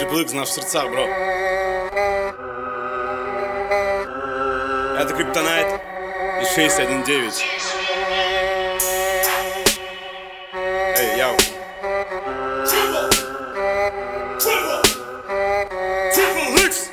Глык, наш в сердцах, бро. Это Криптонайт и 619. Эй, яу. Triple X.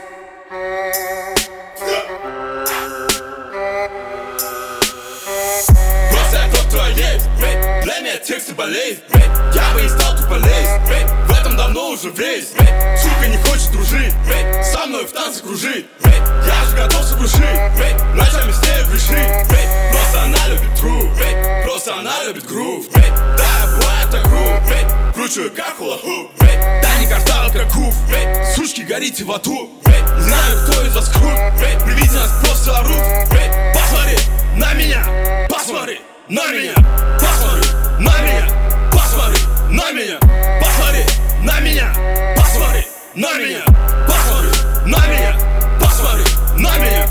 Просто я кто твоей, для меня тексты болеют. Я бы не стал тупо лезть, в этом давно уже весь. Сука не хочет дружить, со мной в танце кружит. Я же готов сокрушить, ночами с ней грешить. Просто она любит грув, просто она любит грув. Да, бывает так грув, кручу как хула-хуп. Да не картал как куф, сучки горите в аду. Не знаю, кто из вас крут, при виде нас просто орут. Посмотри на меня, посмотри на меня, посмотри на меня, посмотри на меня, посмотри на меня, посмотри на меня, посмотри на меня, посмотри на меня.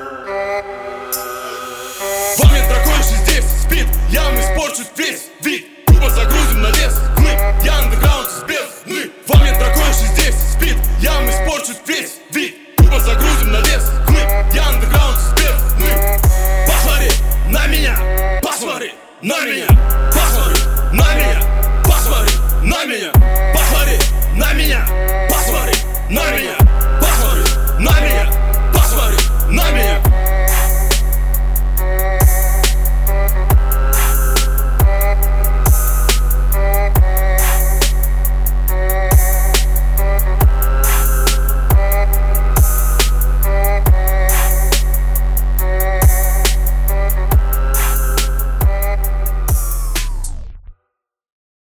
Во мне драконище здесь спит, я вам испорчу весь вид.